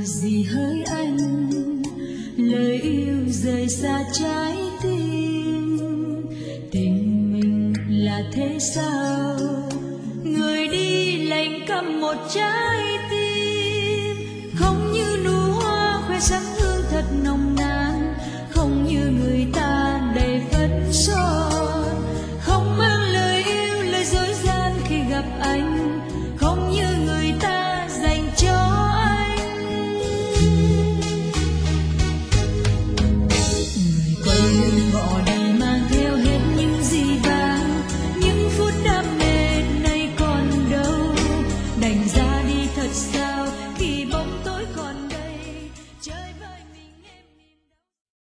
gì hỡi anh, lời yêu rời xa trái tim. Tình mình là thế sao, người đi lạnh câm một trái